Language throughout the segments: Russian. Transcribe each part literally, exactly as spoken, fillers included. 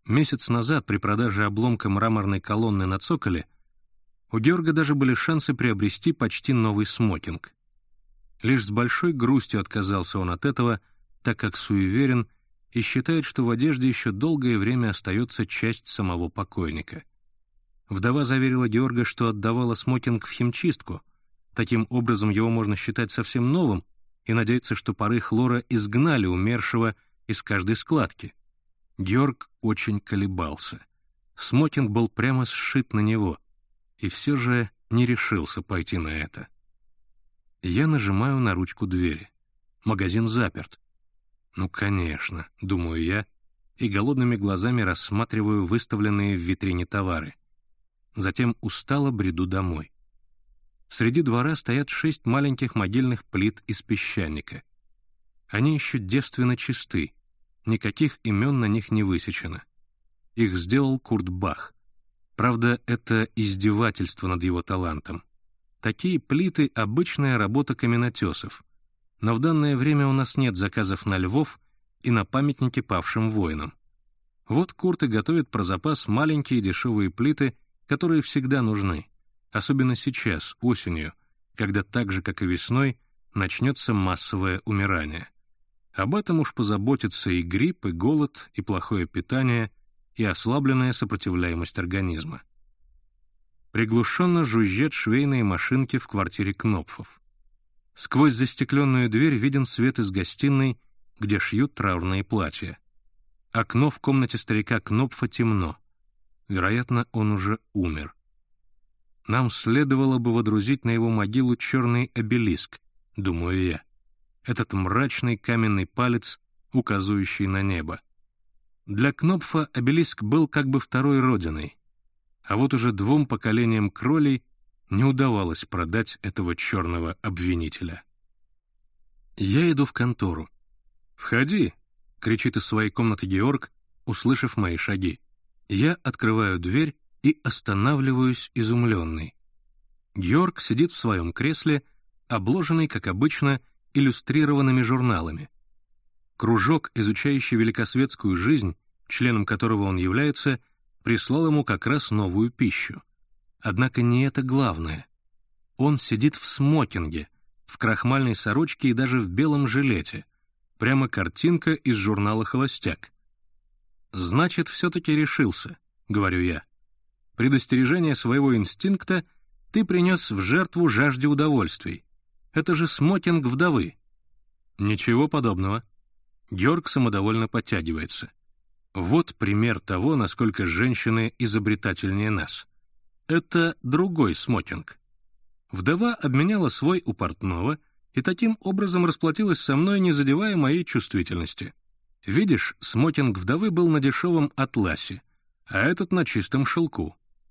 Месяц назад при продаже обломка мраморной колонны на цоколе у Георга даже были шансы приобрести почти новый смокинг. Лишь с большой грустью отказался он от этого, так как суеверен и считает, что в одежде еще долгое время остается часть самого покойника. Вдова заверила Георга, что отдавала смокинг в химчистку, таким образом его можно считать совсем новым, и надеяться, что пары хлора изгнали умершего из каждой складки. Георг очень колебался. Смокинг был прямо сшит на него, и все же не решился пойти на это. Я нажимаю на ручку двери. Магазин заперт. Ну, конечно, думаю я, и голодными глазами рассматриваю выставленные в витрине товары. Затем устало бреду домой. Среди двора стоят шесть маленьких могильных плит из песчаника. Они еще девственно чисты, никаких имен на них не высечено. Их сделал Курт Бах. Правда, это издевательство над его талантом. Такие плиты — обычная работа каменотесов, но в данное время у нас нет заказов на львов и на памятники павшим воинам. Вот Курт и готовит про запас маленькие дешевые плиты, которые всегда нужны, особенно сейчас, осенью, когда так же, как и весной, начнется массовое умирание. Об этом уж позаботятся и грипп, и голод, и плохое питание, и ослабленная сопротивляемость организма. Приглушенно жужжат швейные машинки в квартире Кнопфов. Сквозь застекленную дверь виден свет из гостиной, где шьют траурные платья. Окно в комнате старика Кнопфа темно. Вероятно, он уже умер. Нам следовало бы водрузить на его могилу черный обелиск, думаю я. Этот мрачный каменный палец, указывающий на небо. Для Кнопфа обелиск был как бы второй родиной, а вот уже двум поколениям кролей не удавалось продать этого черного обвинителя. Я иду в контору. «Входи!» — кричит из своей комнаты Георг, услышав мои шаги. Я открываю дверь и останавливаюсь изумленный. Георг сидит в своем кресле, обложенный, как обычно, иллюстрированными журналами. Кружок, изучающий великосветскую жизнь, членом которого он является, прислал ему как раз новую пищу. Однако не это главное. Он сидит в смокинге, в крахмальной сорочке и даже в белом жилете. Прямо картинка из журнала «Холостяк». «Значит, все-таки решился», — говорю я. «Предостережение своего инстинкта ты принес в жертву жажде удовольствий. Это же смокинг вдовы». «Ничего подобного». Георг самодовольно подтягивается. Вот пример того, насколько женщины изобретательнее нас. Это другой смокинг. Вдова обменяла свой у портного и таким образом расплатилась со мной, не задевая моей чувствительности. Видишь, смокинг вдовы был на дешевом атласе, а этот на чистом шелку.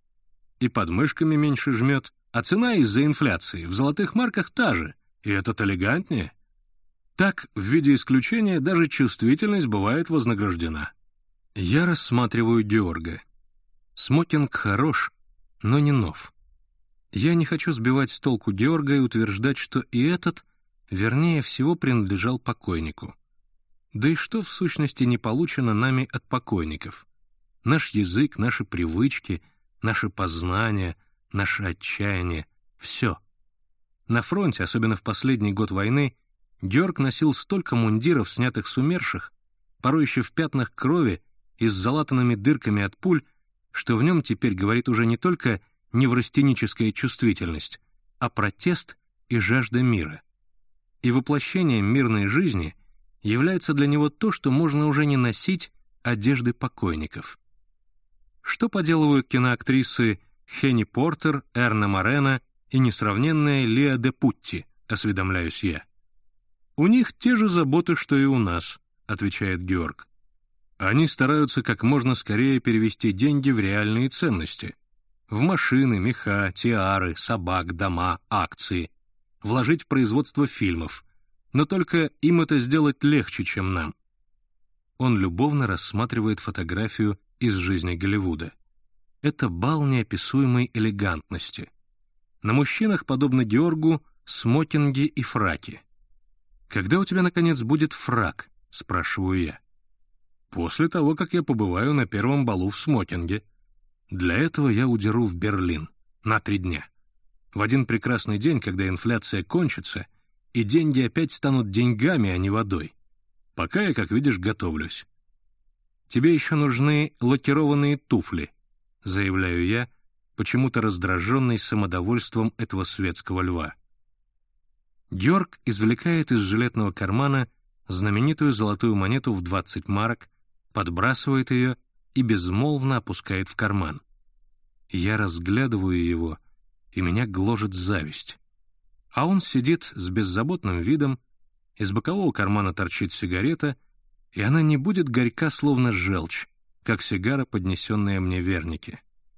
И под мышками меньше жмет, а цена из-за инфляции в золотых марках та же, и этот элегантнее. Так, в виде исключения, даже чувствительность бывает вознаграждена. Я рассматриваю Георга. Смокинг хорош, но не нов. Я не хочу сбивать с толку Георга и утверждать, что и этот, вернее всего, принадлежал покойнику. Да и что, в сущности, не получено нами от покойников? Наш язык, наши привычки, наши познания, наше отчаяние — все. На фронте, особенно в последний год войны, Георг носил столько мундиров, снятых с умерших, порой еще в пятнах крови и с залатанными дырками от пуль, что в нем теперь говорит уже не только неврастеническая чувствительность, а протест и жажда мира. И воплощением мирной жизни является для него то, что можно уже не носить одежды покойников. Что поделывают киноактрисы Хенни Портер, Эрна Морена и несравненная Лиа де Путти, осведомляюсь я. «У них те же заботы, что и у нас», — отвечает Георг. «Они стараются как можно скорее перевести деньги в реальные ценности. В машины, меха, тиары, собак, дома, акции. Вложить в производство фильмов. Но только им это сделать легче, чем нам». Он любовно рассматривает фотографию из жизни Голливуда. Это бал неописуемой элегантности. На мужчинах, подобно Георгу, смокинги и фраки. «Когда у тебя, наконец, будет фрак?» — спрашиваю я. После того, как я побываю на первом балу в смокинге. Для этого я удеру в Берлин на три дня. В один прекрасный день, когда инфляция кончится, и деньги опять станут деньгами, а не водой. Пока я, как видишь, готовлюсь. Тебе еще нужны лакированные туфли, заявляю я, почему-то раздраженный самодовольством этого светского льва. Георг извлекает из жилетного кармана знаменитую золотую монету в двадцать марок, подбрасывает ее и безмолвно опускает в карман. Я разглядываю его, и меня гложет зависть. А он сидит с беззаботным видом, из бокового кармана торчит сигарета, и она не будет горька, словно желчь, как сигара, поднесенная мне Вернике.